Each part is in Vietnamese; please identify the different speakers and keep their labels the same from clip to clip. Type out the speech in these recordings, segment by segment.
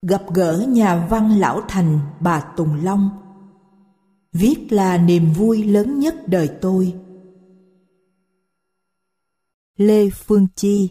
Speaker 1: Gặp gỡ nhà văn lão thành bà Tùng Long. Viết là niềm vui lớn nhất đời tôi. Lê Phương Chi.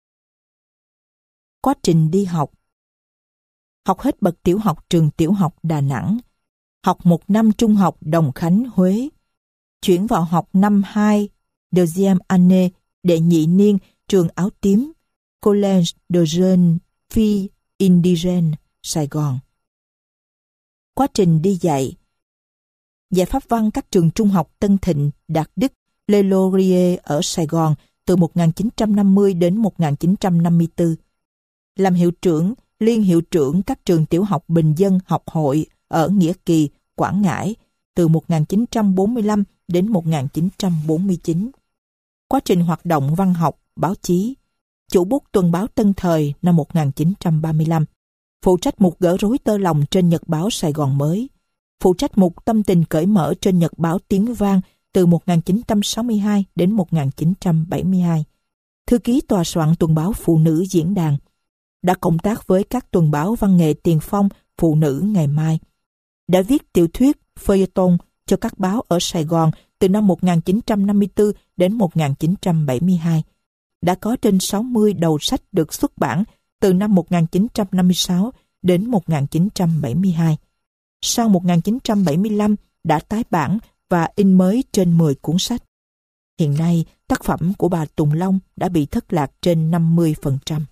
Speaker 1: Quá trình đi học. Học hết bậc tiểu học trường tiểu học Đà Nẵng. Học 1 năm trung học Đồng Khánh, Huế. Chuyển vào học năm 2 deuxième année đệ nhị niên trường Áo Tím, Collège de Jeunes Filles Indigènes, Sài Gòn. Quá trình đi dạy. Dạy pháp văn các trường trung học Tân Thịnh, Đạt Đức, Le Laurier ở Sài Gòn từ 1950 đến 1954. Làm hiệu trưởng, liên hiệu trưởng các trường tiểu học bình dân học hội ở Nghĩa Kỳ, Quảng Ngãi từ 1945 đến 1949. Quá trình hoạt động văn học, báo chí. Chủ bút tuần báo Tân Thời năm 1935. Phụ trách mục gỡ rối tơ lòng trên Nhật báo Sài Gòn Mới. Phụ trách mục tâm tình cởi mở trên Nhật báo Tiếng Vang từ 1962 đến 1972. Thư ký tòa soạn tuần báo Phụ Nữ Diễn Đàn. Đã cộng tác với các tuần báo văn nghệ tiền phong Phụ Nữ Ngày Mai. Đã viết tiểu thuyết, feuilleton cho các báo ở Sài Gòn từ năm 1954 đến 1972. Đã có trên 60 đầu sách được xuất bản từ năm 1956 đến 1972. Sau 1975 đã tái bản và in mới trên 10 cuốn sách. Hiện nay, tác phẩm của bà Tùng Long đã bị thất lạc trên 50%.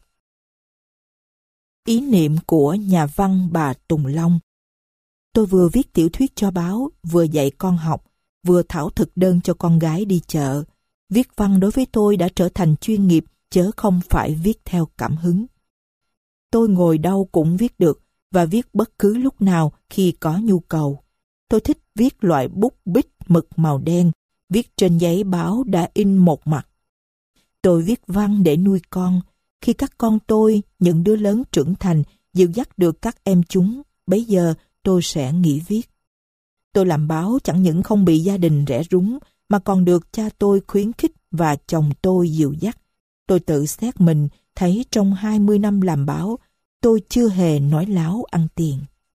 Speaker 1: Ý niệm của nhà văn bà Tùng Long. Tôi vừa viết tiểu thuyết cho báo, vừa dạy con học, vừa thảo thực đơn cho con gái đi chợ. Viết văn đối với tôi đã trở thành chuyên nghiệp, chớ không phải viết theo cảm hứng. Tôi ngồi đâu cũng viết được, và viết bất cứ lúc nào khi có nhu cầu. Tôi thích viết loại bút bích mực màu đen, viết trên giấy báo đã in một mặt. Tôi viết văn để nuôi con. Khi các con tôi, những đứa lớn trưởng thành, dìu dắt được các em chúng, bấy giờ tôi sẽ nghỉ viết. Tôi làm báo chẳng những không bị gia đình rẽ rúng, mà còn được cha tôi khuyến khích và chồng tôi dìu dắt. Tôi tự xét mình, thấy trong 20 năm làm báo, tôi chưa hề nói láo ăn tiền.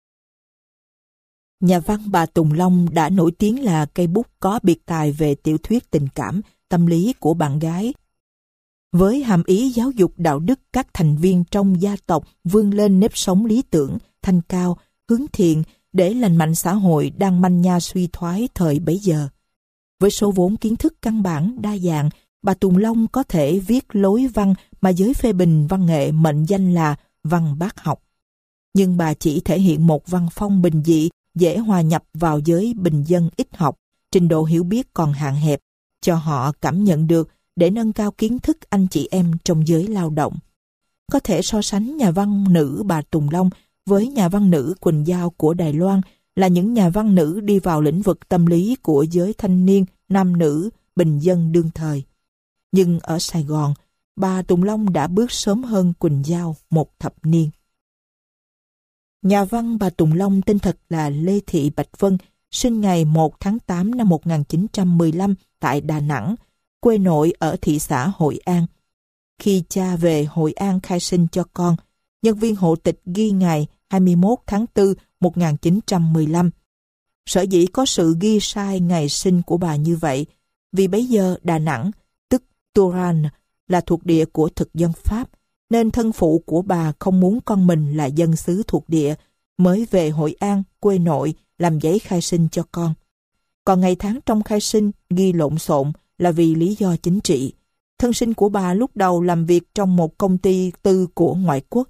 Speaker 1: Nhà văn bà Tùng Long đã nổi tiếng là cây bút có biệt tài về tiểu thuyết tình cảm, tâm lý của bạn gái. Với hàm ý giáo dục đạo đức các thành viên trong gia tộc vươn lên nếp sống lý tưởng, thanh cao, hướng thiện để lành mạnh xã hội đang manh nha suy thoái thời bấy giờ. Với số vốn kiến thức căn bản đa dạng, bà Tùng Long có thể viết lối văn mà giới phê bình văn nghệ mệnh danh là văn bác học. Nhưng bà chỉ thể hiện một văn phong bình dị, dễ hòa nhập vào giới bình dân ít học, trình độ hiểu biết còn hạn hẹp, cho họ cảm nhận được để nâng cao kiến thức anh chị em trong giới lao động. Có thể so sánh nhà văn nữ bà Tùng Long với nhà văn nữ Quỳnh Giao của Đài Loan là những nhà văn nữ đi vào lĩnh vực tâm lý của giới thanh niên, nam nữ, bình dân đương thời. Nhưng ở Sài Gòn, bà Tùng Long đã bước sớm hơn Quỳnh Giao 1 thập niên. Nhà văn bà Tùng Long tên thật là Lê Thị Bạch Vân, sinh ngày 1 tháng 8 năm 1915 tại Đà Nẵng, quê nội ở thị xã Hội An. Khi cha về Hội An khai sinh cho con, nhân viên hộ tịch ghi ngày 21 tháng 4 1915. Sở dĩ có sự ghi sai ngày sinh của bà như vậy, vì bấy giờ Đà Nẵng, tức Touraine, là thuộc địa của thực dân Pháp, nên thân phụ của bà không muốn con mình là dân xứ thuộc địa, mới về Hội An, quê nội, làm giấy khai sinh cho con. Còn ngày tháng trong khai sinh ghi lộn xộn là vì lý do chính trị. Thân sinh của bà lúc đầu làm việc trong một công ty tư của ngoại quốc.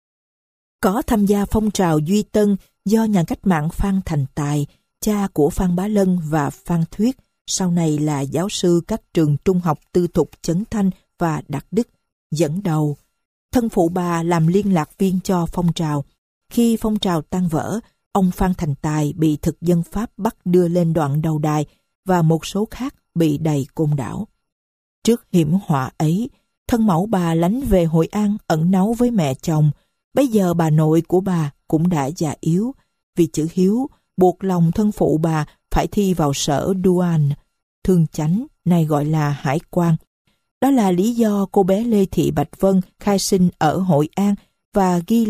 Speaker 1: Có tham gia phong trào Duy Tân do nhà cách mạng Phan Thành Tài, cha của Phan Bá Lân và Phan Thuyết, sau này là giáo sư các trường trung học tư thục Trấn Thanh và Đạt Đức, dẫn đầu. Thân phụ bà làm liên lạc viên cho phong trào. Khi phong trào tan vỡ, ông Phan Thành Tài bị thực dân Pháp bắt đưa lên đoạn đầu đài và một số khác bị đày côn đảo. Trước hiểm họa ấy, thân mẫu bà lánh về Hội An ẩn náu với mẹ chồng. Bây giờ bà nội của bà cũng đã già yếu, vì chữ hiếu buộc lòng thân phụ bà phải thi vào sở Douane, thương chánh, nay gọi là hải quan. Đó là lý do cô bé Lê Thị Bạch Vân khai sinh ở Hội An và ghi lệch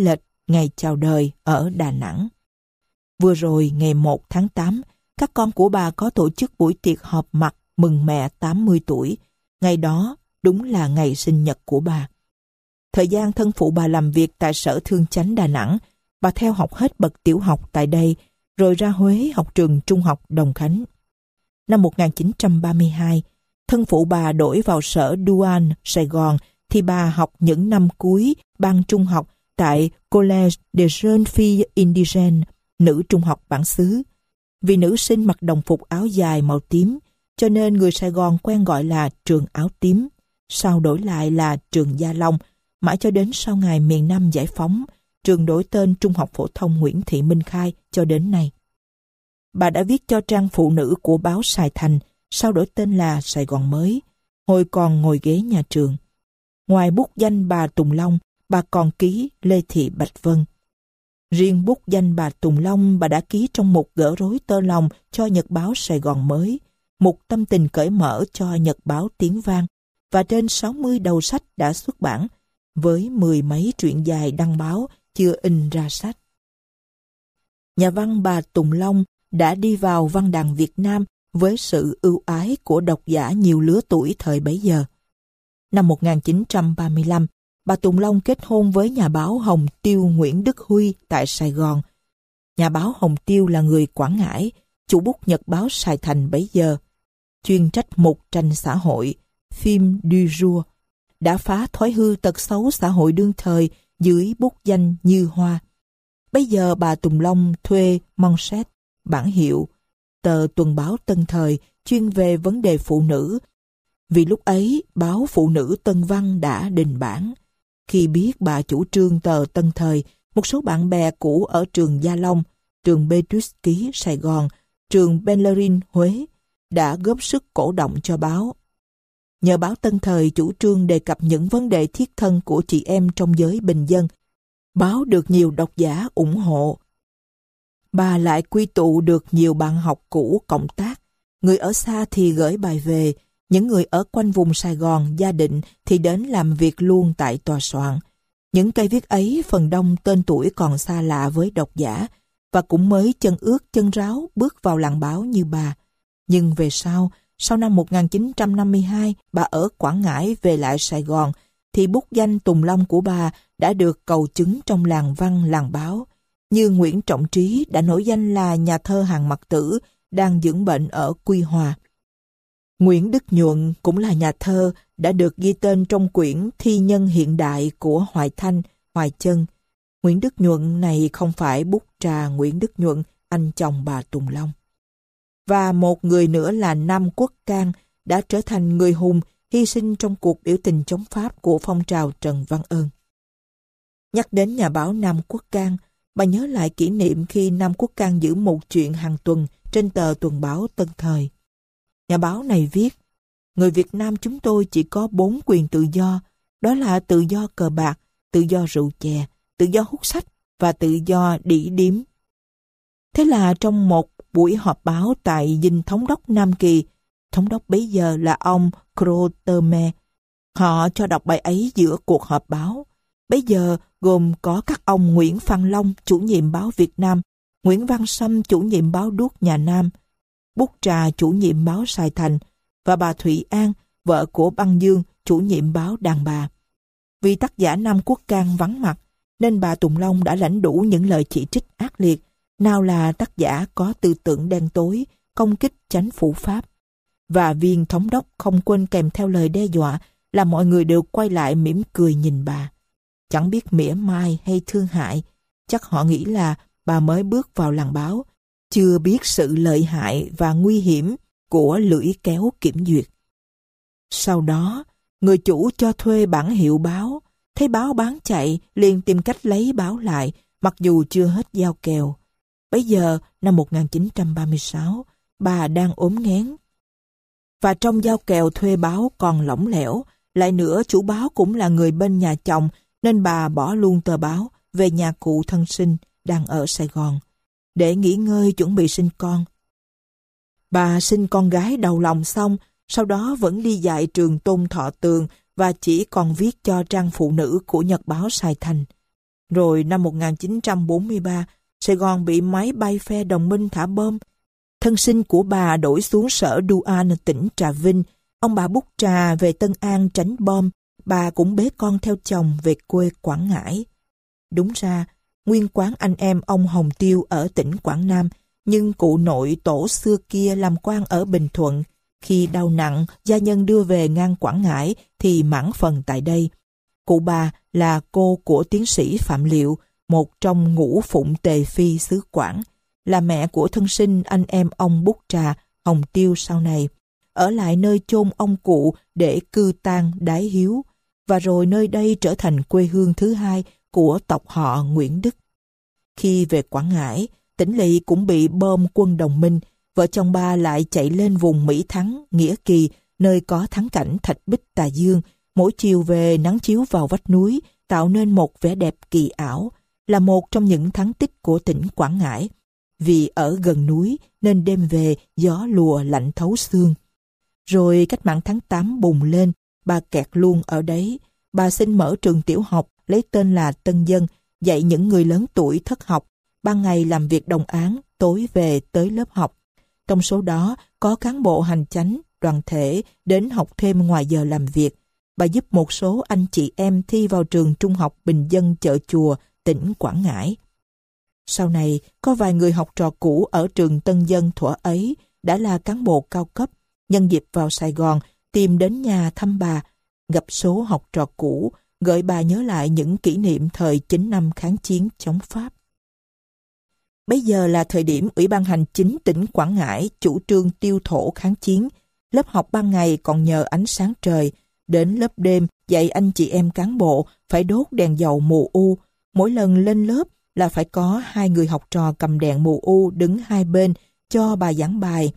Speaker 1: ngày chào đời ở Đà Nẵng. Vừa rồi, ngày 1 tháng 8, các con của bà có tổ chức buổi tiệc họp mặt mừng mẹ 80 tuổi. Ngày đó đúng là ngày sinh nhật của bà. Thời gian thân phụ bà làm việc tại Sở Thương Chánh Đà Nẵng, bà theo học hết bậc tiểu học tại đây, rồi ra Huế học trường trung học Đồng Khánh. Năm 1932, thân phụ bà đổi vào Sở Douane Sài Gòn thì bà học những năm cuối ban trung học tại Collège des Jeunes Filles Indigènes, nữ trung học bản xứ. Vì nữ sinh mặc đồng phục áo dài màu tím, cho nên người Sài Gòn quen gọi là trường áo tím, sau đổi lại là trường Gia Long, mãi cho đến sau ngày miền Nam giải phóng, trường đổi tên Trung học phổ thông Nguyễn Thị Minh Khai cho đến nay. Bà đã viết cho trang phụ nữ của báo Sài Thành, sau đổi tên là Sài Gòn Mới, hồi còn ngồi ghế nhà trường. Ngoài bút danh bà Tùng Long, bà còn ký Lê Thị Bạch Vân. Riêng bút danh bà Tùng Long bà đã ký trong một gỡ rối tơ lòng cho Nhật báo Sài Gòn Mới, một tâm tình cởi mở cho Nhật báo Tiếng Vang, và trên 60 đầu sách đã xuất bản, với 10 mấy truyện dài đăng báo chưa in ra sách. Nhà văn bà Tùng Long đã đi vào văn đàn Việt Nam với sự ưu ái của độc giả nhiều lứa tuổi thời bấy giờ. Năm 1935, bà Tùng Long kết hôn với nhà báo Hồng Tiêu Nguyễn Đức Huy tại Sài Gòn. Nhà báo Hồng Tiêu là người Quảng Ngãi, chủ bút Nhật báo Sài Thành bấy giờ, chuyên trách mục tranh xã hội, phim du jour, đã phá thói hư tật xấu xã hội đương thời dưới bút danh Như Hoa. Bây giờ bà Tùng Long thuê Manchette, bản hiệu, tờ tuần báo Tân Thời chuyên về vấn đề phụ nữ. Vì lúc ấy, báo Phụ Nữ Tân Văn đã đình bản. Khi biết bà chủ trương tờ Tân Thời, một số bạn bè cũ ở trường Gia Long, trường Petrus Ký Sài Gòn, trường Bellerin Huế đã góp sức cổ động cho báo. Nhờ báo Tân Thời chủ trương đề cập những vấn đề thiết thân của chị em trong giới bình dân, báo được nhiều độc giả ủng hộ. Bà lại quy tụ được nhiều bạn học cũ cộng tác, người ở xa thì gửi bài về, những người ở quanh vùng Sài Gòn, Gia Định thì đến làm việc luôn tại tòa soạn. Những cây viết ấy phần đông tên tuổi còn xa lạ với độc giả, và cũng mới chân ướt chân ráo bước vào làng báo như bà. Nhưng về sau năm 1952, bà ở Quảng Ngãi về lại Sài Gòn, thì bút danh Tùng Long của bà đã được cầu chứng trong làng văn làng báo. Như Nguyễn Trọng Trí đã nổi danh là nhà thơ hàng mặc tử, đang dưỡng bệnh ở Quy Hòa. Nguyễn Đức Nhuận cũng là nhà thơ, đã được ghi tên trong quyển Thi nhân hiện đại của Hoài Thanh, Hoài Chân. Nguyễn Đức Nhuận này không phải bút trà Nguyễn Đức Nhuận, anh chồng bà Tùng Long. Và một người nữa là Nam Quốc Cang, đã trở thành người hùng hy sinh trong cuộc biểu tình chống Pháp của phong trào Trần Văn Ơn. Nhắc đến nhà báo Nam Quốc Cang, bà nhớ lại kỷ niệm khi Nam Quốc Cang giữ một chuyện hàng tuần trên tờ tuần báo Tân Thời. Nhà báo này viết: người Việt Nam chúng tôi chỉ có 4 quyền tự do, đó là tự do cờ bạc, tự do rượu chè, tự do hút sách và tự do đĩ điếm. Thế là trong một buổi họp báo tại dinh thống đốc Nam Kỳ, thống đốc bấy giờ là ông Croterme, họ cho đọc bài ấy giữa cuộc họp báo. Bấy giờ gồm có các ông Nguyễn Phan Long, chủ nhiệm báo Việt Nam, Nguyễn Văn Sâm, chủ nhiệm báo Đuốc Nhà Nam, Bút Trà, chủ nhiệm báo Sài Thành, và bà Thụy An, vợ của Băng Dương, chủ nhiệm báo Đàn Bà. Vì tác giả Nam Quốc Cang vắng mặt, nên bà Tùng Long đã lãnh đủ những lời chỉ trích ác liệt, nào là tác giả có tư tưởng đen tối, công kích chánh phủ Pháp. Và viên thống đốc không quên kèm theo lời đe dọa là mọi người đều quay lại mỉm cười nhìn bà. Chẳng biết mỉa mai hay thương hại, chắc họ nghĩ là bà mới bước vào làng báo, chưa biết sự lợi hại và nguy hiểm của lưỡi kéo kiểm duyệt. Sau đó, người chủ cho thuê bản hiệu báo, thấy báo bán chạy liền tìm cách lấy báo lại, mặc dù chưa hết giao kèo. Bấy giờ, năm 1936, bà đang ốm nghén. Và trong giao kèo thuê báo còn lỏng lẻo, lại nữa chủ báo cũng là người bên nhà chồng, nên bà bỏ luôn tờ báo về nhà cụ thân sinh đang ở Sài Gòn, để nghỉ ngơi chuẩn bị sinh con. Bà sinh con gái đầu lòng xong, sau đó vẫn đi dạy trường Tôn Thọ Tường và chỉ còn viết cho trang phụ nữ của Nhật báo Sài Thành. Rồi năm 1943, Sài Gòn bị máy bay phe đồng minh thả bom. Thân sinh của bà đổi xuống sở Duan, tỉnh Trà Vinh. Ông bà Bút Trà về Tân An tránh bom. Bà cũng bế con theo chồng về quê Quảng Ngãi. Đúng ra, nguyên quán anh em ông Hồng Tiêu ở tỉnh Quảng Nam, nhưng cụ nội tổ xưa kia làm quan ở Bình Thuận. Khi đau nặng, gia nhân đưa về ngang Quảng Ngãi thì mãn phần tại đây. Cụ bà là cô của tiến sĩ Phạm Liệu, một trong ngũ phụng tề phi xứ Quảng, là mẹ của thân sinh anh em ông Bút Trà, Hồng Tiêu sau này, ở lại nơi chôn ông cụ để cư tang đái hiếu, và rồi nơi đây trở thành quê hương thứ hai của tộc họ Nguyễn Đức. Khi về Quảng Ngãi, tỉnh lỵ cũng bị bom quân đồng minh, vợ chồng bà lại chạy lên vùng Mỹ Thắng, Nghĩa Kỳ, nơi có thắng cảnh Thạch Bích Tà Dương, mỗi chiều về nắng chiếu vào vách núi, tạo nên một vẻ đẹp kỳ ảo, là một trong những thắng tích của tỉnh Quảng Ngãi. Vì ở gần núi nên đêm về gió lùa lạnh thấu xương. Rồi cách mạng tháng 8 bùng lên, bà kẹt luôn ở đấy. Bà xin mở trường tiểu học lấy tên là Tân Dân, dạy những người lớn tuổi thất học, ban ngày làm việc đồng áng, tối về tới lớp học. Trong số đó có cán bộ hành chánh, đoàn thể đến học thêm ngoài giờ làm việc. Bà giúp một số anh chị em thi vào trường trung học bình dân Chợ Chùa, tỉnh Quảng Ngãi. Sau này, có vài người học trò cũ ở trường Tân Dân thuở ấy đã là cán bộ cao cấp, nhân dịp vào Sài Gòn tìm đến nhà thăm bà, gặp số học trò cũ, gợi bà nhớ lại những kỷ niệm thời 9 năm kháng chiến chống Pháp. Bây giờ là thời điểm Ủy ban Hành chính tỉnh Quảng Ngãi chủ trương tiêu thổ kháng chiến. Lớp học ban ngày còn nhờ ánh sáng trời, đến lớp đêm dạy anh chị em cán bộ phải đốt đèn dầu mù u. Mỗi lần lên lớp là phải có 2 người học trò cầm đèn mù u đứng hai bên cho bà giảng bài.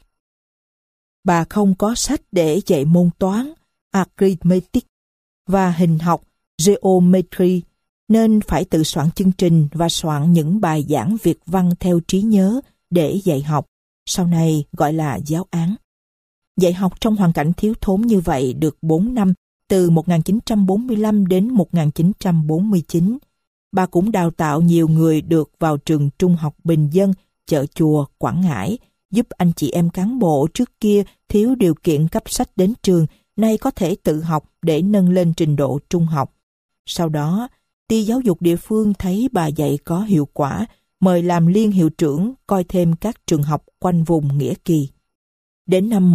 Speaker 1: Bà không có sách để dạy môn toán, arithmetic và hình học, geometry, nên phải tự soạn chương trình và soạn những bài giảng Việt văn theo trí nhớ để dạy học, sau này gọi là giáo án. Dạy học trong hoàn cảnh thiếu thốn như vậy được 4 năm, từ 1945 đến 1949. Bà cũng đào tạo nhiều người được vào trường trung học bình dân Chợ Chùa, Quảng Ngãi, giúp anh chị em cán bộ trước kia thiếu điều kiện cấp sách đến trường, nay có thể tự học để nâng lên trình độ trung học. Sau đó, ty giáo dục địa phương thấy bà dạy có hiệu quả, mời làm liên hiệu trưởng coi thêm các trường học quanh vùng Nghĩa Kỳ. Đến năm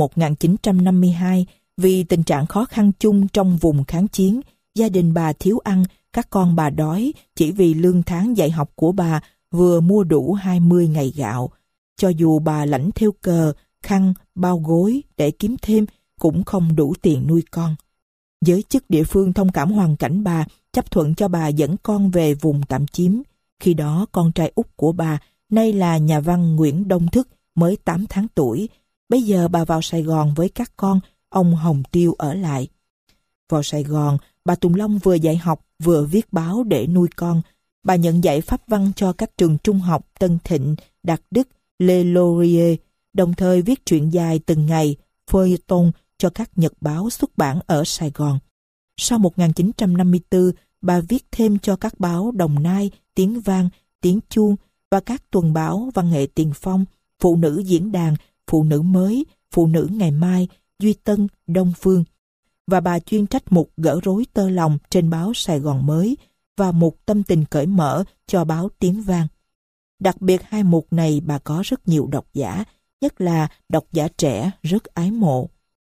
Speaker 1: 1952, vì tình trạng khó khăn chung trong vùng kháng chiến, gia đình bà thiếu ăn, các con bà đói chỉ vì lương tháng dạy học của bà vừa mua đủ 20 ngày gạo. Cho dù bà lãnh theo cờ, khăn, bao gối để kiếm thêm cũng không đủ tiền nuôi con. Giới chức địa phương thông cảm hoàn cảnh bà, chấp thuận cho bà dẫn con về vùng tạm chiếm. Khi đó con trai út của bà, nay là nhà văn Nguyễn Đông Thức, mới 8 tháng tuổi. Bây giờ bà vào Sài Gòn với các con, ông Hồng Tiêu ở lại. Vào Sài Gòn, bà Tùng Long vừa dạy học vừa viết báo để nuôi con. Bà nhận dạy pháp văn cho các trường trung học Tân Thịnh, Đạt Đức, Lê Laurier, đồng thời viết truyện dài từng ngày, feuilleton cho các nhật báo xuất bản ở Sài Gòn. Sau 1954, bà viết thêm cho các báo Đồng Nai, Tiếng Vang, Tiếng Chuông và các tuần báo văn nghệ tiền phong, Phụ nữ diễn đàn, Phụ nữ mới, Phụ nữ ngày mai, Duy Tân, Đông Phương. Và bà chuyên trách mục gỡ rối tơ lòng trên báo Sài Gòn Mới và mục tâm tình cởi mở cho báo Tiếng Vang. Đặc biệt hai mục này bà có rất nhiều độc giả, nhất là độc giả trẻ rất ái mộ.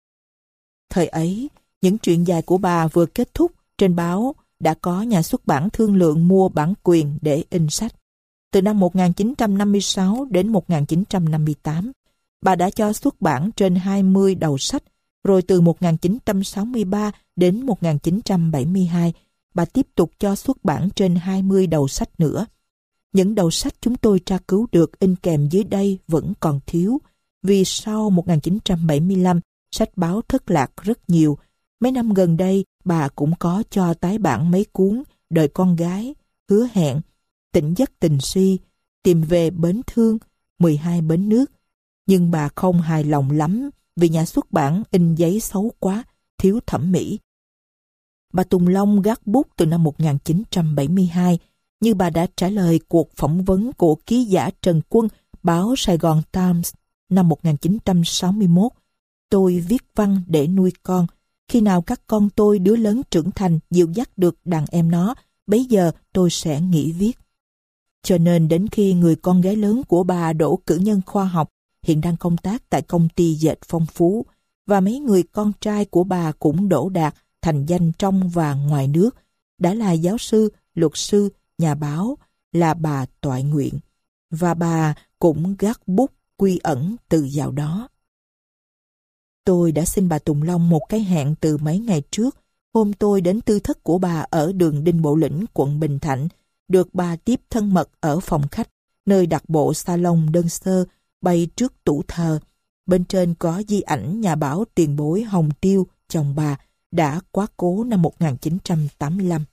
Speaker 1: Thời ấy, những truyện dài của bà vừa kết thúc, trên báo đã có nhà xuất bản thương lượng mua bản quyền để in sách. Từ năm 1956 đến 1958, bà đã cho xuất bản trên 20 đầu sách, rồi từ 1963 đến 1972, bà tiếp tục cho xuất bản trên 20 đầu sách nữa. Những đầu sách chúng tôi tra cứu được in kèm dưới đây vẫn còn thiếu, vì sau 1975, sách báo thất lạc rất nhiều. Mấy năm gần đây, bà cũng có cho tái bản mấy cuốn Đời con gái, Hứa hẹn, Tỉnh giấc tình si, Tìm về bến thương, 12 bến nước. Nhưng bà không hài lòng lắm vì nhà xuất bản in giấy xấu quá, thiếu thẩm mỹ. Bà Tùng Long gác bút từ năm 1972, như bà đã trả lời cuộc phỏng vấn của ký giả Trần Quân, báo Sài Gòn Times năm 1961. Tôi viết văn để nuôi con. Khi nào các con tôi đứa lớn trưởng thành dìu dắt được đàn em nó, bấy giờ tôi sẽ nghỉ viết. Cho nên đến khi người con gái lớn của bà đỗ cử nhân khoa học, hiện đang công tác tại công ty dệt Phong Phú, và mấy người con trai của bà cũng đỗ đạt, thành danh trong và ngoài nước, đã là giáo sư, luật sư, nhà báo, là bà toại nguyện. Và bà cũng gác bút quy ẩn từ dạo đó. Tôi đã xin bà Tùng Long một cái hẹn từ mấy ngày trước. Hôm tôi đến tư thất của bà ở đường Đinh Bộ Lĩnh, quận Bình Thạnh, được bà tiếp thân mật ở phòng khách, nơi đặt bộ salon đơn sơ bày trước tủ thờ. Bên trên có di ảnh nhà báo tiền bối Hồng Tiêu, chồng bà, đã quá cố năm 1985.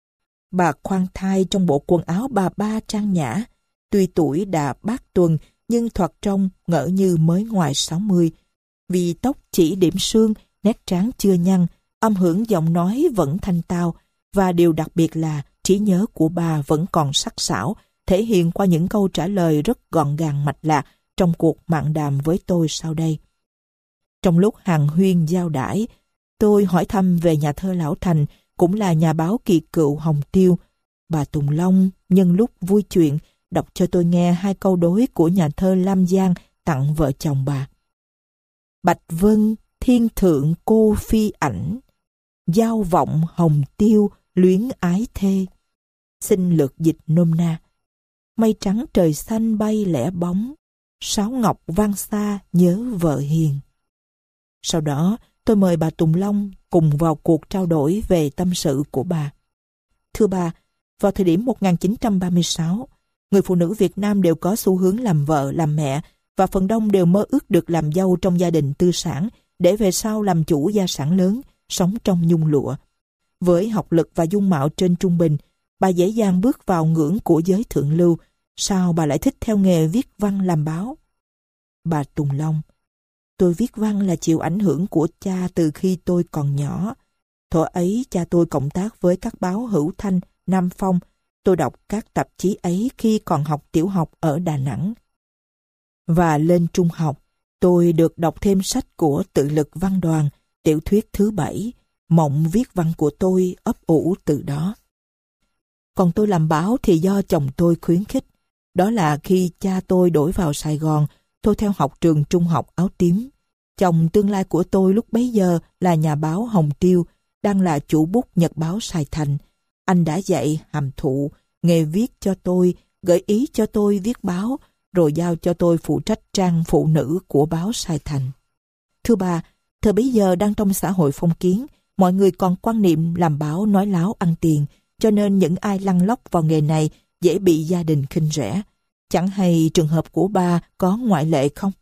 Speaker 1: Bà khoan thai trong bộ quần áo bà ba trang nhã. Tuy tuổi đã bát tuần, nhưng thoạt trông ngỡ như mới ngoài 60. Vì tóc chỉ điểm sương, nét trán chưa nhăn, âm hưởng giọng nói vẫn thanh tao, và điều đặc biệt là trí nhớ của bà vẫn còn sắc sảo, thể hiện qua những câu trả lời rất gọn gàng mạch lạc trong cuộc mạn đàm với tôi sau đây. Trong lúc hàn huyên giao đãi, tôi hỏi thăm về nhà thơ Lão Thành, cũng là nhà báo kỳ cựu Hồng Tiêu. Bà Tùng Long nhân lúc vui chuyện đọc cho tôi nghe 2 câu đối của nhà thơ Lam Giang tặng vợ chồng bà. Bạch Vân thiên thượng cô phi ảnh, giao vọng Hồng Tiêu luyến ái thê. Xin lược dịch nôm na. Mây trắng trời xanh bay lẻ bóng, sáo ngọc vang xa nhớ vợ hiền. Sau đó tôi mời bà Tùng Long cùng vào cuộc trao đổi về tâm sự của bà. Thưa bà, vào thời điểm 1936, người phụ nữ Việt Nam đều có xu hướng làm vợ, làm mẹ, và phần đông đều mơ ước được làm dâu trong gia đình tư sản, để về sau làm chủ gia sản lớn, sống trong nhung lụa. Với học lực và dung mạo trên trung bình, bà dễ dàng bước vào ngưỡng của giới thượng lưu. Sao bà lại thích theo nghề viết văn làm báo? Bà Tùng Long: Tôi viết văn là chịu ảnh hưởng của cha từ khi tôi còn nhỏ. Thuở ấy cha tôi cộng tác với các báo Hữu Thanh, Nam Phong. Tôi đọc các tạp chí ấy khi còn học tiểu học ở Đà Nẵng. Và lên trung học, tôi được đọc thêm sách của Tự Lực Văn Đoàn, tiểu thuyết thứ 7, mộng viết văn của tôi ấp ủ từ đó. Còn tôi làm báo thì do chồng tôi khuyến khích. Đó là khi cha tôi đổi vào Sài Gòn, tôi theo học trường trung học Áo Tím. Chồng tương lai của tôi lúc bấy giờ là nhà báo Hồng Tiêu, đang là chủ bút nhật báo Sài Thành. Anh đã dạy hàm thụ nghề viết cho tôi, gợi ý cho tôi viết báo, rồi giao cho tôi phụ trách trang phụ nữ của báo Sài Thành. Thưa bà, thời bấy giờ đang trong xã hội phong kiến, mọi người còn quan niệm làm báo nói láo ăn tiền, cho nên những ai lăn lóc vào nghề này dễ bị gia đình khinh rẻ. Chẳng hay trường hợp của bà có ngoại lệ không?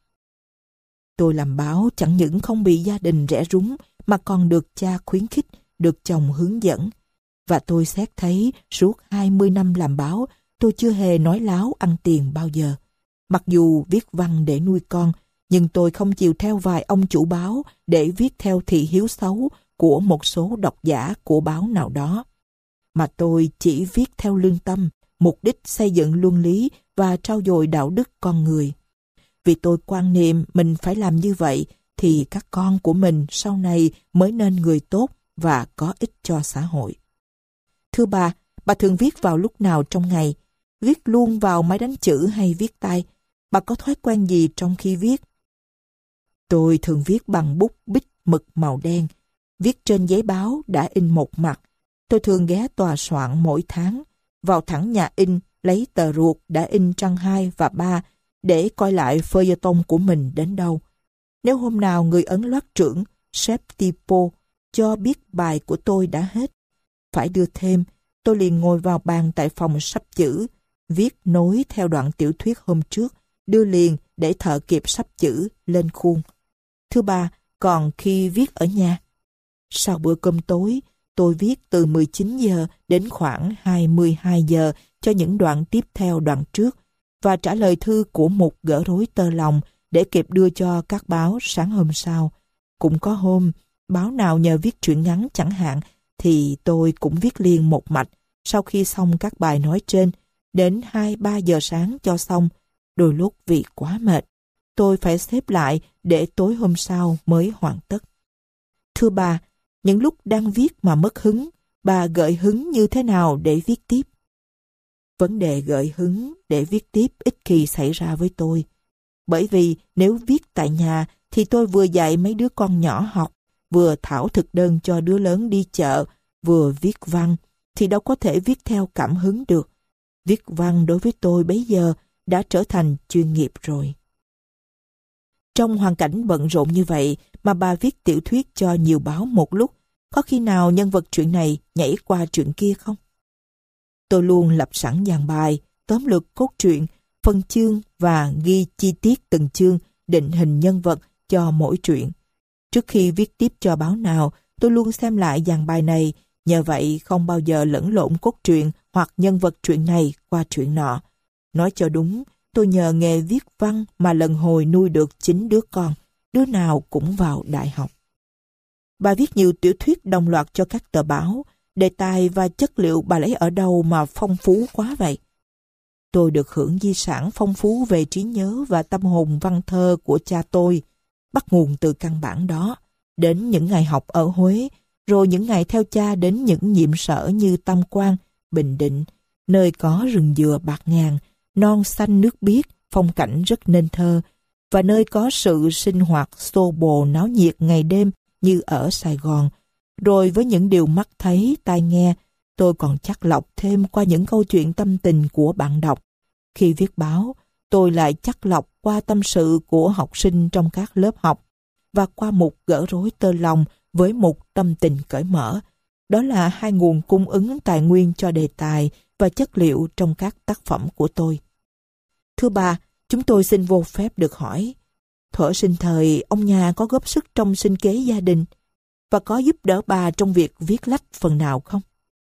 Speaker 1: Tôi làm báo chẳng những không bị gia đình rẻ rúng, mà còn được cha khuyến khích, được chồng hướng dẫn. Và tôi xét thấy suốt 20 năm làm báo, tôi chưa hề nói láo ăn tiền bao giờ. Mặc dù viết văn để nuôi con, nhưng tôi không chịu theo vài ông chủ báo để viết theo thị hiếu xấu của một số độc giả của báo nào đó. Mà tôi chỉ viết theo lương tâm, mục đích xây dựng luân lý và trau dồi đạo đức con người. Vì tôi quan niệm mình phải làm như vậy thì các con của mình sau này mới nên người tốt và có ích cho xã hội. Thưa bà thường viết vào lúc nào trong ngày? Viết luôn vào máy đánh chữ hay viết tay? Bà có thói quen gì trong khi viết? Tôi thường viết bằng bút bích mực màu đen, viết trên giấy báo đã in một mặt. Tôi thường ghé tòa soạn mỗi tháng, vào thẳng nhà in lấy tờ ruột đã in trang 2 và 3 để coi lại feuilleton của mình đến đâu. Nếu hôm nào người ấn loát trưởng chef typo cho biết bài của tôi đã hết, phải đưa thêm, tôi liền ngồi vào bàn tại phòng sắp chữ, viết nối theo đoạn tiểu thuyết hôm trước, đưa liền để thợ kịp sắp chữ lên khuôn. Thưa bà, còn khi viết ở nhà? Sau bữa cơm tối, tôi viết từ 19 giờ đến khoảng 22 giờ cho những đoạn tiếp theo đoạn trước, và trả lời thư của một gỡ rối tơ lòng để kịp đưa cho các báo sáng hôm sau. Cũng có hôm, báo nào nhờ viết truyện ngắn chẳng hạn, thì tôi cũng viết liền một mạch, sau khi xong các bài nói trên, đến 2-3 giờ sáng cho xong. Đôi lúc vì quá mệt, tôi phải xếp lại để tối hôm sau mới hoàn tất. Thưa bà, những lúc đang viết mà mất hứng, bà gợi hứng như thế nào để viết tiếp? Vấn đề gợi hứng để viết tiếp ít khi xảy ra với tôi. Bởi vì nếu viết tại nhà thì tôi vừa dạy mấy đứa con nhỏ học, vừa thảo thực đơn cho đứa lớn đi chợ, vừa viết văn, thì đâu có thể viết theo cảm hứng được. Viết văn đối với tôi bấy giờ đã trở thành chuyên nghiệp rồi. Trong hoàn cảnh bận rộn như vậy mà bà viết tiểu thuyết cho nhiều báo một lúc, có khi nào nhân vật truyện này nhảy qua truyện kia không? Tôi luôn lập sẵn dàn bài, tóm lược cốt truyện, phân chương và ghi chi tiết từng chương, định hình nhân vật cho mỗi truyện. Trước khi viết tiếp cho báo nào, tôi luôn xem lại dàn bài này, nhờ vậy không bao giờ lẫn lộn cốt truyện hoặc nhân vật truyện này qua truyện nọ. Nói cho đúng, tôi nhờ nghề viết văn mà lần hồi nuôi được 9 đứa con, đứa nào cũng vào đại học. Bà viết nhiều tiểu thuyết đồng loạt cho các tờ báo, đề tài và chất liệu bà lấy ở đâu mà phong phú quá vậy? Tôi được hưởng di sản phong phú về trí nhớ và tâm hồn văn thơ của cha tôi, bắt nguồn từ căn bản đó, đến những ngày học ở Huế, rồi những ngày theo cha đến những nhiệm sở như Tam Quan, Bình Định, nơi có rừng dừa bạt ngàn, non xanh nước biếc, phong cảnh rất nên thơ, và nơi có sự sinh hoạt xô bồ náo nhiệt ngày đêm như ở Sài Gòn. Rồi với những điều mắt thấy, tai nghe, tôi còn chắt lọc thêm qua những câu chuyện tâm tình của bạn đọc. Khi viết báo, tôi lại chắt lọc qua tâm sự của học sinh trong các lớp học và qua mục gỡ rối tơ lòng với mục tâm tình cởi mở. Đó là hai nguồn cung ứng tài nguyên cho đề tài và chất liệu trong các tác phẩm của tôi. Thưa bà, chúng tôi xin vô phép được hỏi, thuở sinh thời ông nhà có góp sức trong sinh kế gia đình và có giúp đỡ bà trong việc viết lách phần nào không?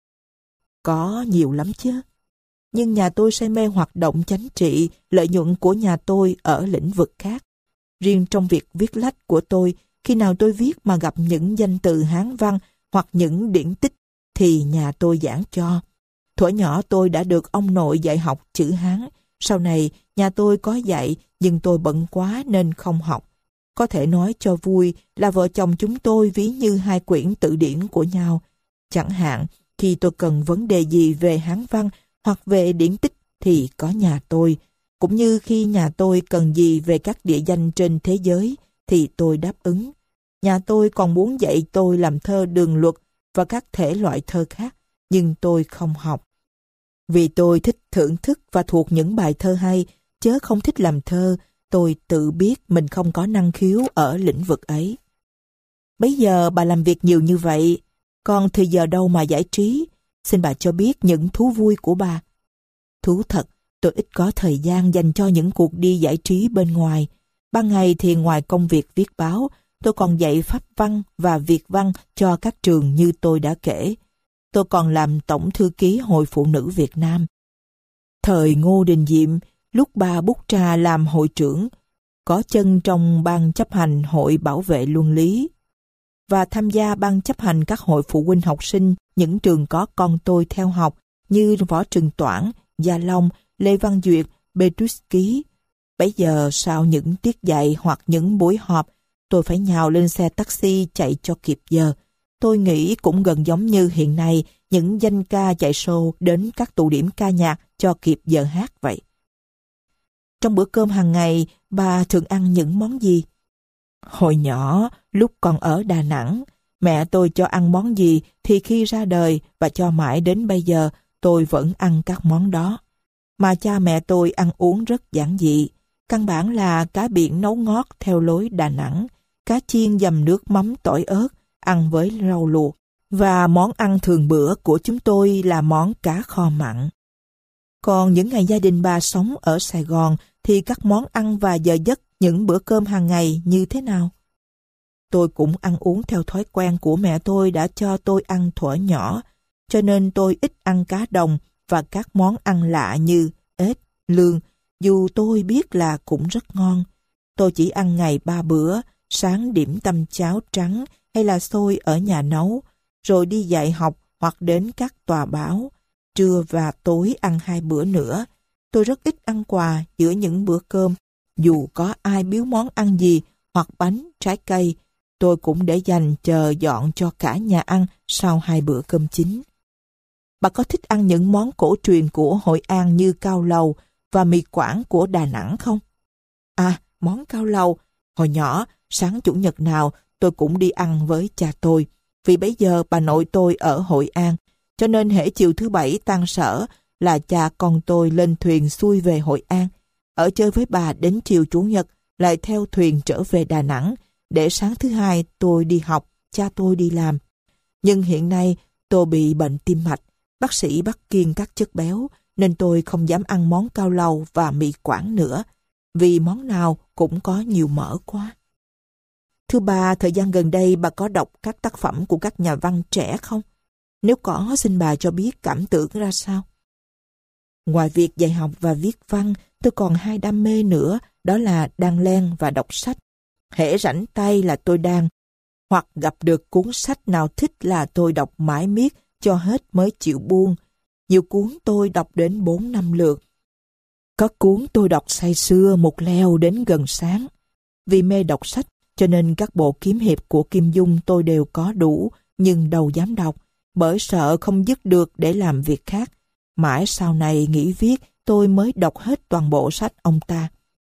Speaker 1: Có nhiều lắm chứ. Nhưng nhà tôi say mê hoạt động chánh trị, lợi nhuận của nhà tôi ở lĩnh vực khác. Riêng trong việc viết lách của tôi, khi nào tôi viết mà gặp những danh từ Hán văn hoặc những điển tích thì nhà tôi giảng cho. Thuở nhỏ tôi đã được ông nội dạy học chữ Hán. Sau này nhà tôi có dạy nhưng tôi bận quá nên không học. Có thể nói cho vui là vợ chồng chúng tôi ví như hai quyển tự điển của nhau. Chẳng hạn khi tôi cần vấn đề gì về Hán văn hoặc về điển tích thì có nhà tôi. Cũng như khi nhà tôi cần gì về các địa danh trên thế giới thì tôi đáp ứng. Nhà tôi còn muốn dạy tôi làm thơ đường luật và các thể loại thơ khác, nhưng tôi không học. Vì tôi thích thưởng thức và thuộc những bài thơ hay, chớ không thích làm thơ, tôi tự biết mình không có năng khiếu ở lĩnh vực ấy. Bấy giờ bà làm việc nhiều như vậy, còn thời giờ đâu mà giải trí? Xin bà cho biết những thú vui của bà. Thú thật, tôi ít có thời gian dành cho những cuộc đi giải trí bên ngoài. Ban ngày thì ngoài công việc viết báo, tôi còn dạy pháp văn và việt văn cho các trường như tôi đã kể. Tôi còn làm tổng thư ký Hội Phụ nữ Việt Nam. Thời Ngô Đình Diệm, lúc bà Bút Trà làm hội trưởng, có chân trong ban chấp hành Hội Bảo vệ Luân lý và tham gia ban chấp hành các hội phụ huynh học sinh những trường có con tôi theo học như Võ Trừng Toản, Gia Long, Lê Văn Duyệt, Petrusky. Bấy giờ sau những tiết dạy hoặc những buổi họp, tôi phải nhào lên xe taxi chạy cho kịp giờ. Tôi nghĩ cũng gần giống như hiện nay những danh ca chạy show đến các tụ điểm ca nhạc cho kịp giờ hát vậy. Trong bữa cơm hàng ngày, bà thường ăn những món gì? Hồi nhỏ, lúc còn ở Đà Nẵng, mẹ tôi cho ăn món gì thì khi ra đời và cho mãi đến bây giờ tôi vẫn ăn các món đó. Mà cha mẹ tôi ăn uống rất giản dị. Căn bản là cá biển nấu ngót theo lối Đà Nẵng, cá chiên dầm nước mắm tỏi ớt, ăn với rau luộc. Và món ăn thường bữa của chúng tôi là món cá kho mặn. Còn những ngày gia đình bà sống ở Sài Gòn thì các món ăn và giờ giấc những bữa cơm hàng ngày như thế nào? Tôi cũng ăn uống theo thói quen của mẹ tôi đã cho tôi ăn thuở nhỏ, cho nên tôi ít ăn cá đồng và các món ăn lạ như ếch, lươn, dù tôi biết là cũng rất ngon. Tôi chỉ ăn ngày 3 bữa, sáng điểm tâm cháo trắng hay là xôi ở nhà nấu, rồi đi dạy học hoặc đến các tòa báo. trưa và tối ăn 2 bữa nữa. Tôi rất ít ăn quà giữa những bữa cơm. Dù có ai biếu món ăn gì hoặc bánh, trái cây, tôi cũng để dành chờ dọn cho cả nhà ăn sau 2 bữa cơm chính. Bà có thích ăn những món cổ truyền của Hội An như cao lầu và mì Quảng của Đà Nẵng không? À, món cao lầu. Hồi nhỏ, sáng Chủ nhật nào tôi cũng đi ăn với cha tôi. Vì bấy giờ bà nội tôi ở Hội An, cho nên hễ chiều thứ Bảy tan sở là cha con tôi lên thuyền xuôi về Hội An, ở chơi với bà đến chiều Chủ nhật lại theo thuyền trở về Đà Nẵng, để sáng thứ Hai tôi đi học, cha tôi đi làm. Nhưng hiện nay tôi bị bệnh tim mạch, bác sĩ bắt kiêng các chất béo, nên tôi không dám ăn món cao lầu và mì Quảng nữa, vì món nào cũng có nhiều mỡ quá. Thưa bà, thời gian gần đây bà có đọc các tác phẩm của các nhà văn trẻ không? Nếu có, xin bà cho biết cảm tưởng ra sao? Ngoài việc dạy học và viết văn, tôi còn 2 đam mê nữa, đó là đan len và đọc sách. Hễ rảnh tay là tôi đan, hoặc gặp được cuốn sách nào thích là tôi đọc mãi miết cho hết mới chịu buông. Nhiều cuốn tôi đọc đến 4-5 lượt. Có cuốn tôi đọc say sưa một leo đến gần sáng. Vì mê đọc sách, cho nên các bộ kiếm hiệp của Kim Dung tôi đều có đủ, nhưng đâu dám đọc, bởi sợ không dứt được để làm việc khác. Mãi sau này nghỉ viết, tôi mới đọc hết toàn bộ sách ông ta.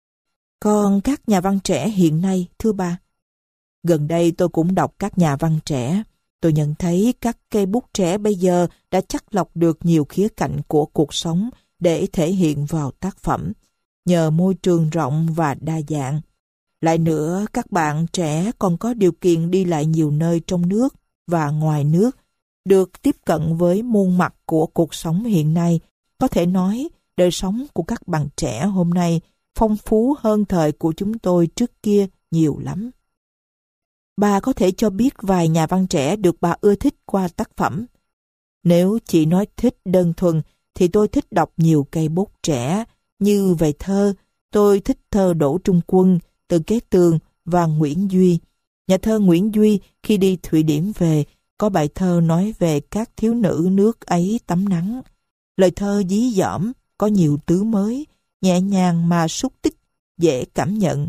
Speaker 1: Còn các nhà văn trẻ hiện nay, thưa bà? Gần đây tôi cũng đọc các nhà văn trẻ. Tôi nhận thấy các cây bút trẻ bây giờ đã chắt lọc được nhiều khía cạnh của cuộc sống để thể hiện vào tác phẩm, nhờ môi trường rộng và đa dạng. Lại nữa, các bạn trẻ còn có điều kiện đi lại nhiều nơi trong nước và ngoài nước, được tiếp cận với muôn mặt của cuộc sống hiện nay. Có thể nói, đời sống của các bạn trẻ hôm nay phong phú hơn thời của chúng tôi trước kia nhiều lắm. Bà có thể cho biết vài nhà văn trẻ được bà ưa thích qua tác phẩm. Nếu chỉ nói thích đơn thuần, thì tôi thích đọc nhiều cây bút trẻ. Như về thơ, tôi thích thơ Đỗ Trung Quân, Từ Kế Tường và Nguyễn Duy. Nhà thơ Nguyễn Duy khi đi Thụy Điển về, có bài thơ nói về các thiếu nữ nước ấy tắm nắng. Lời thơ dí dỏm, có nhiều tứ mới, nhẹ nhàng mà xúc tích, dễ cảm nhận.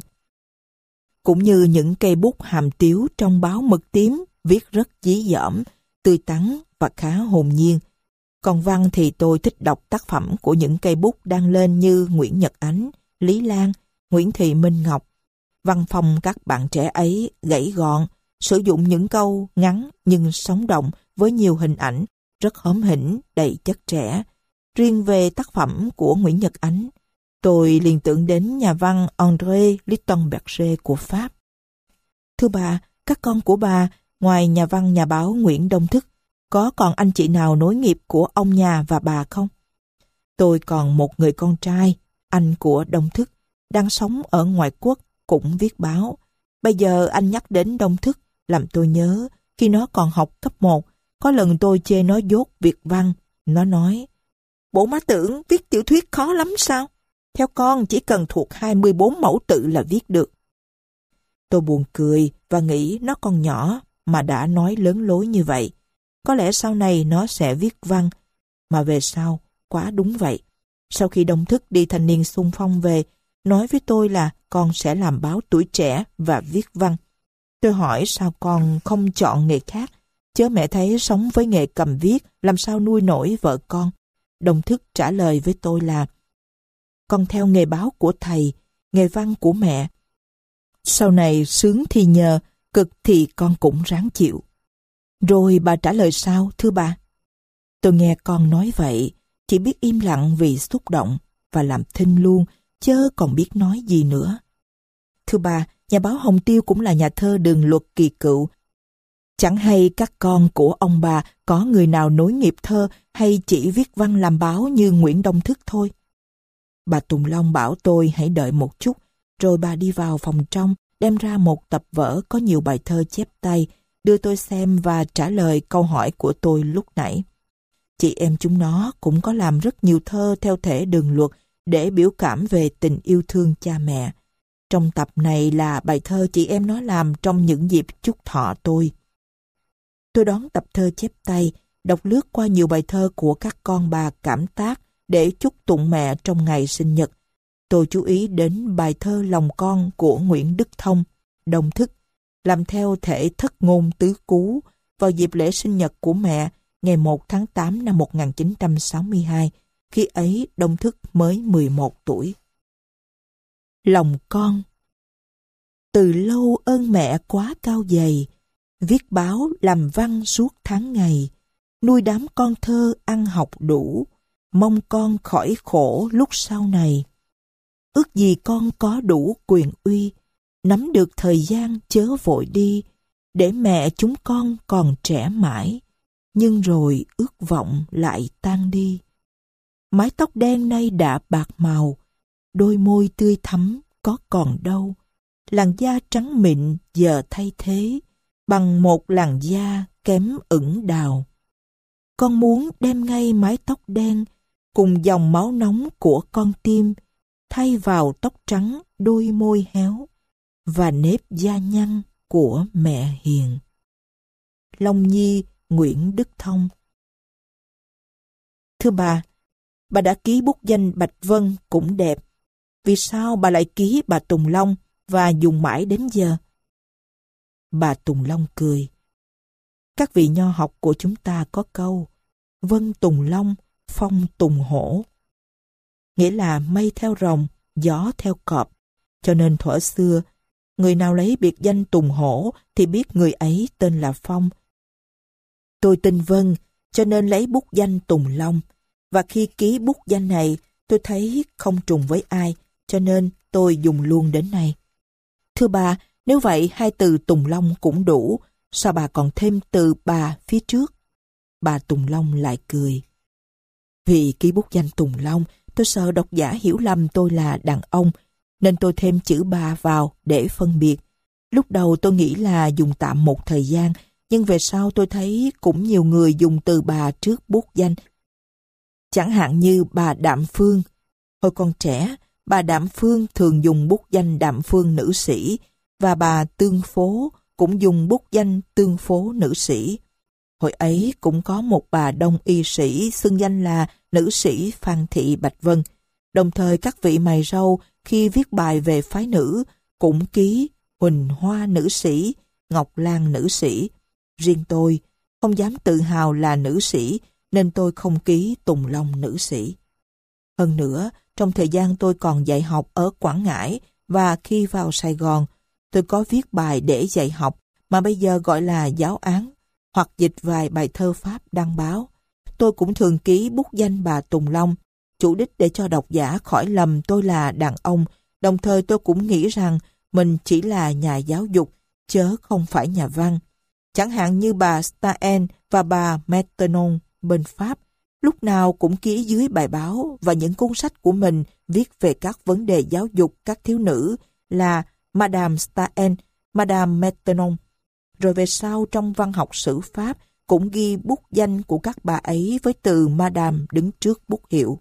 Speaker 1: Cũng như những cây bút hàm tiếu trong báo Mực Tím, viết rất dí dỏm, tươi tắn và khá hồn nhiên. Còn văn thì tôi thích đọc tác phẩm của những cây bút đang lên như Nguyễn Nhật Ánh, Lý Lan, Nguyễn Thị Minh Ngọc. Văn phong các bạn trẻ ấy gãy gọn, sử dụng những câu ngắn nhưng sống động với nhiều hình ảnh, rất hóm hỉnh, đầy chất trẻ. Riêng về tác phẩm của Nguyễn Nhật Ánh, tôi liền tưởng đến nhà văn André Littonberger của Pháp. Thưa bà, các con của bà, ngoài nhà văn nhà báo Nguyễn Đông Thức, có còn anh chị nào nối nghiệp của ông nhà và bà không? Tôi còn một người con trai, anh của Đông Thức, đang sống ở ngoại quốc, cũng viết báo. Bây giờ anh nhắc đến Đông Thức, làm tôi nhớ, khi nó còn học cấp 1, có lần tôi chê nó dốt việc văn. Nó nói, bộ má tưởng viết tiểu thuyết khó lắm sao? Theo con chỉ cần thuộc 24 mẫu tự là viết được. Tôi buồn cười và nghĩ nó còn nhỏ mà đã nói lớn lối như vậy. Có lẽ sau này nó sẽ viết văn. Mà về sau, quá đúng vậy. Sau khi Đông Thức đi thanh niên xung phong về, nói với tôi là con sẽ làm báo Tuổi Trẻ và viết văn. Tôi hỏi sao con không chọn nghề khác, chớ mẹ thấy sống với nghề cầm viết, làm sao nuôi nổi vợ con. Đông Thức trả lời với tôi là con theo nghề báo của thầy, nghề văn của mẹ. Sau này sướng thì nhờ, cực thì con cũng ráng chịu. Rồi bà trả lời sao, thưa bà? Tôi nghe con nói vậy, chỉ biết im lặng vì xúc động và làm thinh luôn, chớ còn biết nói gì nữa. Thưa bà, nhà báo Hồng Tiêu cũng là nhà thơ Đường Luật kỳ cựu. Chẳng hay các con của ông bà có người nào nối nghiệp thơ hay chỉ viết văn làm báo như Nguyễn Đông Thức thôi. Bà Tùng Long bảo tôi hãy đợi một chút, rồi bà đi vào phòng trong, đem ra một tập vở có nhiều bài thơ chép tay, đưa tôi xem và trả lời câu hỏi của tôi lúc nãy. Chị em chúng nó cũng có làm rất nhiều thơ theo thể Đường Luật để biểu cảm về tình yêu thương cha mẹ. Trong tập này là bài thơ chị em nó làm trong những dịp chúc thọ tôi. Tôi đón tập thơ chép tay, đọc lướt qua nhiều bài thơ của các con bà cảm tác để chúc tụng mẹ trong ngày sinh nhật. Tôi chú ý đến bài thơ Lòng Con của Nguyễn Đức Thông, đồng thức, làm theo thể thất ngôn tứ cú vào dịp lễ sinh nhật của mẹ ngày 1 tháng 8 năm 1962, khi ấy đồng thức mới 11 tuổi. Lòng con. Từ lâu ơn mẹ quá cao dày, viết báo làm văn suốt tháng ngày, nuôi đám con thơ ăn học đủ, mong con khỏi khổ lúc sau này. Ước gì con có đủ quyền uy, nắm được thời gian chớ vội đi, để mẹ chúng con còn trẻ mãi, nhưng rồi ước vọng lại tan đi. Mái tóc đen nay đã bạc màu, đôi môi tươi thắm có còn đâu, làn da trắng mịn giờ thay thế bằng một làn da kém ửng đào. Con muốn đem ngay mái tóc đen cùng dòng máu nóng của con tim thay vào tóc trắng đôi môi héo và nếp da nhăn của mẹ hiền. Long Nhi, Nguyễn Đức Thông. Thưa bà đã ký bút danh Bạch Vân cũng đẹp. Vì sao bà lại ký bà Tùng Long và dùng mãi đến giờ? Bà Tùng Long cười. Các vị nho học của chúng ta có câu Vân Tùng Long, Phong Tùng Hổ, nghĩa là mây theo rồng, gió theo cọp. Cho nên thuở xưa, người nào lấy biệt danh Tùng Hổ thì biết người ấy tên là Phong. Tôi tên Vân, cho nên lấy bút danh Tùng Long. Và khi ký bút danh này, tôi thấy không trùng với ai, cho nên tôi dùng luôn đến nay. Thưa bà, nếu vậy hai từ Tùng Long cũng đủ, sao bà còn thêm từ bà phía trước? Bà Tùng Long lại cười. Vì ký bút danh Tùng Long, tôi sợ độc giả hiểu lầm tôi là đàn ông, nên tôi thêm chữ bà vào để phân biệt. Lúc đầu tôi nghĩ là dùng tạm một thời gian, nhưng về sau tôi thấy cũng nhiều người dùng từ bà trước bút danh. Chẳng hạn như bà Đạm Phương. Hồi còn trẻ, bà Đạm Phương thường dùng bút danh Đạm Phương nữ sĩ, và bà Tương Phố cũng dùng bút danh Tương Phố nữ sĩ. Hồi ấy cũng có một bà đông y sĩ xưng danh là nữ sĩ Phan Thị Bạch Vân. Đồng thời các vị mày râu khi viết bài về phái nữ cũng ký Huỳnh Hoa nữ sĩ, Ngọc Lan nữ sĩ. Riêng tôi không dám tự hào là nữ sĩ nên tôi không ký Tùng Long nữ sĩ. Hơn nữa, trong thời gian tôi còn dạy học ở Quảng Ngãi và khi vào Sài Gòn, tôi có viết bài để dạy học mà bây giờ gọi là giáo án, hoặc dịch vài bài thơ Pháp đăng báo. Tôi cũng thường ký bút danh bà Tùng Long, chủ đích để cho độc giả khỏi lầm tôi là đàn ông, đồng thời tôi cũng nghĩ rằng mình chỉ là nhà giáo dục, chớ không phải nhà văn. Chẳng hạn như bà Staen và bà Maintenon bên Pháp, lúc nào cũng ký dưới bài báo và những cuốn sách của mình viết về các vấn đề giáo dục các thiếu nữ là Madame Staen, Madame Maintenon. Rồi về sau trong văn học sử Pháp cũng ghi bút danh của các bà ấy với từ Madame đứng trước bút hiệu.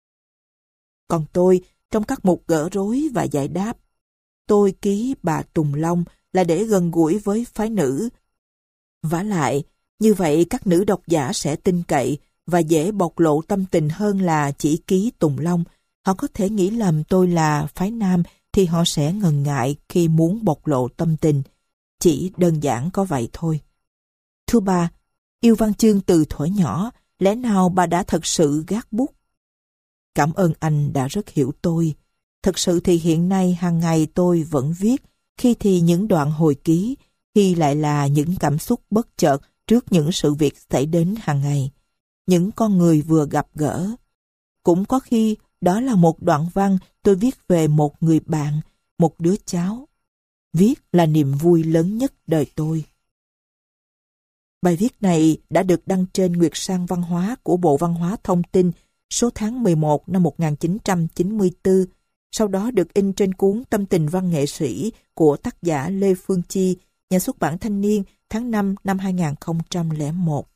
Speaker 1: Còn tôi, trong các mục gỡ rối và giải đáp, tôi ký bà Tùng Long là để gần gũi với phái nữ. Vả lại, như vậy các nữ độc giả sẽ tin cậy và dễ bộc lộ tâm tình hơn là chỉ ký Tùng Long. Họ có thể nghĩ lầm tôi là phái nam thì họ sẽ ngần ngại khi muốn bộc lộ tâm tình. Chỉ đơn giản có vậy thôi. Thưa bà, yêu văn chương từ thuở nhỏ, lẽ nào bà đã thật sự gác bút? Cảm ơn anh đã rất hiểu tôi. Thật sự thì hiện nay hàng ngày tôi vẫn viết, khi thì những đoạn hồi ký, khi lại là những cảm xúc bất chợt trước những sự việc xảy đến hàng ngày, những con người vừa gặp gỡ. Cũng có khi đó là một đoạn văn tôi viết về một người bạn, một đứa cháu. Viết là niềm vui lớn nhất đời tôi. Bài viết này đã được đăng trên Nguyệt Sang Văn hóa của Bộ Văn hóa Thông tin số tháng 11 năm 1994, sau đó được in trên cuốn Tâm tình văn nghệ sĩ của tác giả Lê Phương Chi, nhà xuất bản Thanh niên tháng 5 năm 2001.